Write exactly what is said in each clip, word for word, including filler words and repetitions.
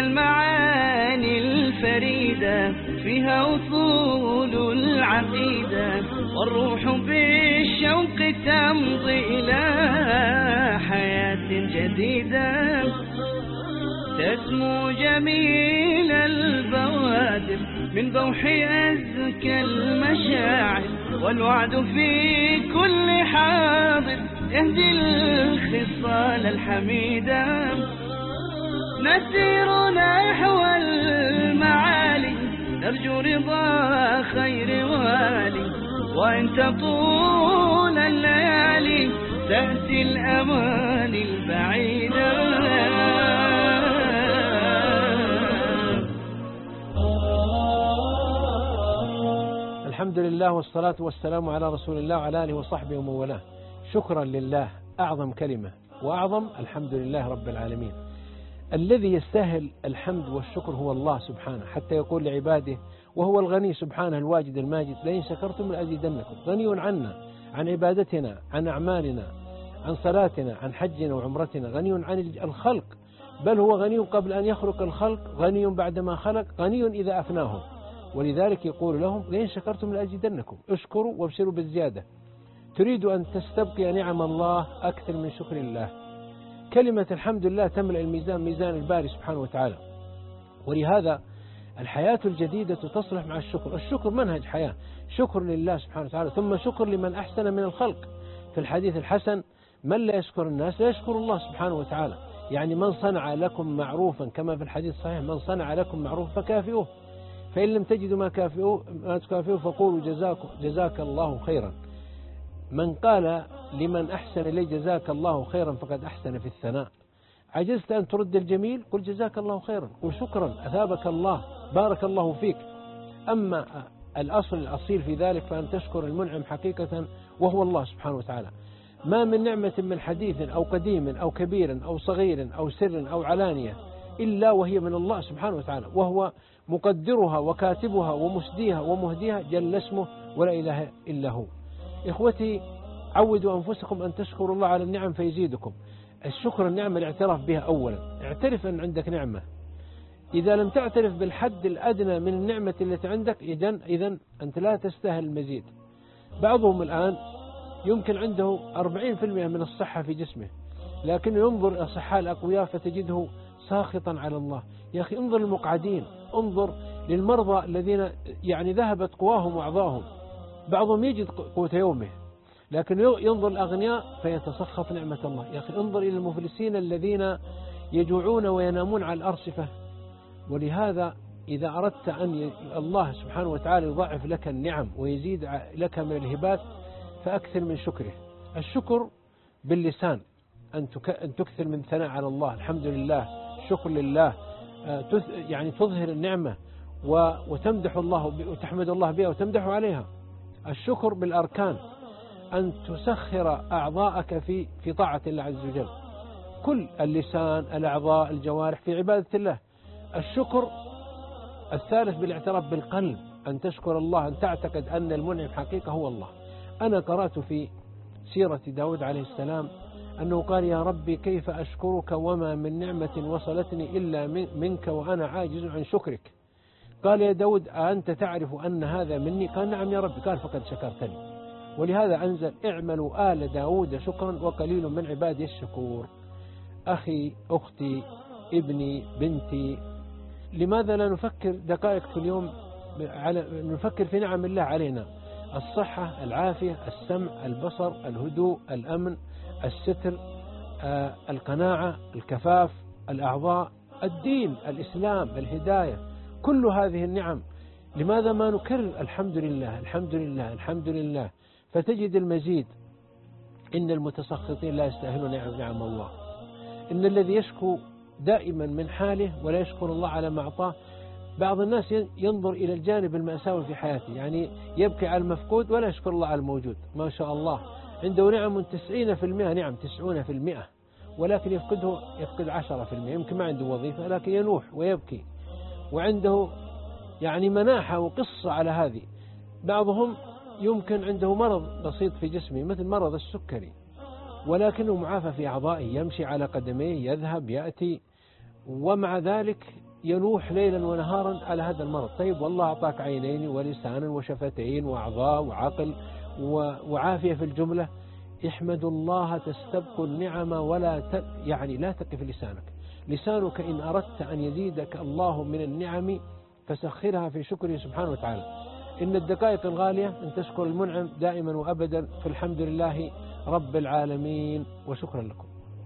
المعاني الفريدة فيها أصول العقيدة، والروح بالشوق تمضي إلى حياة جديدة، تسمو جميل البوادر من بوح أزكى المشاعر، والوعد في كل حاضر يهدي الخصال الحميدة. نسير نحو المعالي نرجو رضا خير والي، وإن تطول الليالي تأتي الأماني البعيدة. الحمد لله والصلاة والسلام على رسول الله وعلى آله وصحبه ومن والاه. شكرا لله أعظم كلمة، وأعظم الحمد لله رب العالمين. الذي يستاهل الحمد والشكر هو الله سبحانه، حتى يقول لعباده وهو الغني سبحانه الواجد الماجد: لئن شكرتم لأزيدنكم. غني عنا، عن عبادتنا، عن أعمالنا، عن صلاتنا، عن حجنا وعمرتنا، غني عن الخلق، بل هو غني قبل أن يخلق الخلق، غني بعدما خلق، غني إذا أفناهم. ولذلك يقول لهم: لئن شكرتم لأزيدنكم. اشكروا وابشروا بالزيادة. تريد أن تستبقي نعم الله أكثر من شكر الله. كلمة الحمد لله تملأ الميزان، ميزان الباري سبحانه وتعالى. ولهذا الحياة الجديدة تصلح مع الشكر. الشكر منهج حياة، شكر لله سبحانه وتعالى، ثم شكر لمن أحسن من الخلق. في الحديث الحسن: من لا يشكر الناس لا يشكر الله سبحانه وتعالى. يعني من صنع لكم معروفا، كما في الحديث الصحيح: من صنع لكم معروفا فكافئوه، فإن لم تجدوا ما كافئوه ما تكافئوه فقولوا جزاك, جزاك الله خيرا. من قال لمن أحسن إليه جزاك الله خيرا فقد أحسن في الثناء. عجزت أن ترد الجميل قل جزاك الله خيرا، قل شكرا أثابك الله، بارك الله فيك. أما الأصل الأصيل في ذلك فأن تشكر المنعم حقيقة وهو الله سبحانه وتعالى. ما من نعمة من حديث أو قديم أو كبير أو صغير أو سر أو علانية إلا وهي من الله سبحانه وتعالى، وهو مقدرها وكاتبها ومسديها ومهديها جل اسمه ولا إله إلا هو. إخوتي، عودوا أنفسكم أن تشكروا الله على النعم فيزيدكم. الشكر النعمة الاعتراف بها أولا. اعترف أن عندك نعمة. إذا لم تعترف بالحد الأدنى من النعمة التي عندك إذن, إذن أنت لا تستاهل المزيد. بعضهم الآن يمكن عنده أربعين بالمئة من الصحة في جسمه، لكن ينظر إلى الصحة الأقوياء فتجده ساخطا على الله. يا أخي انظر للمقعدين، انظر للمرضى الذين يعني ذهبت قواهم وأعضاهم، بعضهم يجد قوة يومه، لكن ينظر الأغنياء فيتسخط نعمة الله. يا أخي انظر إلى المفلسين الذين يجوعون وينامون على الأرصفة. ولهذا إذا أردت أن الله سبحانه وتعالى يضاعف لك النعم ويزيد لك من الهبات فأكثر من شكره. الشكر باللسان، أن تكثر من ثناء على الله، الحمد لله، شكر لله، يعني تظهر النعمة وتمدح الله وتحمد الله بها وتمدح عليها. الشكر بالأركان، أن تسخر أعضاءك في في طاعة الله عز وجل، كل اللسان، الأعضاء، الجوارح في عبادة الله. الشكر الثالث بالاعتراف بالقلب، أن تشكر الله، أن تعتقد أن المنعم حقيقة هو الله. أنا قرأت في سيرة داود عليه السلام أنه قال: يا ربي كيف أشكرك وما من نعمة وصلتني إلا منك وأنا عاجز عن شكرك. قال: يا داود أنت تعرف أن هذا مني؟ قال: نعم يا ربي. قال: فقد شكرتني. ولهذا أنزل: اعملوا آل داود شكرا وقليل من عبادي الشكور. أخي، أختي، ابني، بنتي، لماذا لا نفكر دقائق في اليوم على نفكر في نعم الله علينا؟ الصحة، العافية، السمع، البصر، الهدوء، الأمن، الستر، آه، القناعة، الكفاف، الأعضاء، الدين، الإسلام، الهداية، كل هذه النعم. لماذا ما نكرر الحمد لله الحمد لله الحمد لله؟ فتجد المزيد. إن المتسخطين لا يستاهلون نعم, نعم الله. إن الذي يشكو دائما من حاله ولا يشكر الله على ما أعطاه. بعض الناس ينظر إلى الجانب المأساوي في حياته، يعني يبكي على المفقود ولا يشكر الله على الموجود. ما شاء الله عنده نعم تسعين في المئة، نعم تسعون في المئة، ولكن يفقده يفقد عشرة في المئة. يمكن ما عنده وظيفة لكن ينوح ويبكي، وعنده يعني مناحة وقصة على هذه. بعضهم يمكن عنده مرض بسيط في جسمه مثل مرض السكري، ولكنه معافى في أعضائه، يمشي على قدميه، يذهب يأتي، ومع ذلك يلوح ليلا ونهارا على هذا المرض. طيب والله أعطاك عينين ولسانا وشفتين وأعضاء وعقل وعافية في الجملة، احمد الله تستبق النعم ولا ت... يعني لا تقف لسانك. لسانك إن أردت أن يزيدك الله من النعم فسخرها في شكره سبحانه وتعالى. إن الدقائق الغالية أن تشكر المنعم دائما وأبدا. فالحمد لله رب العالمين وشكرا لكم.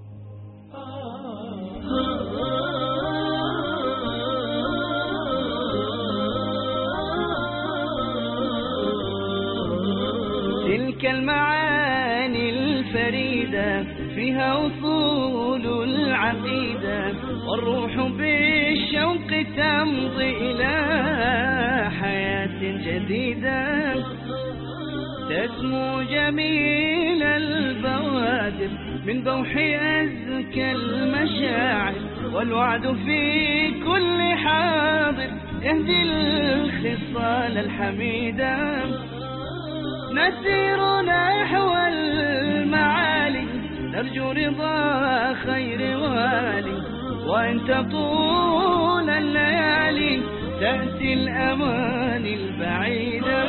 تلك المعاني الفريدة فيها أصول العقيدة، والروح بالشوق تمضي إلى حياة جديدة، تسمو جميل البوادر من بوح أزكى المشاعر، والوعد في كل حاضر يهدي الخصال الحميدة. نسير نحو المعالي نرجو رضا خير والي، وإن تطول الليالي تأتي الأماني البعيدة.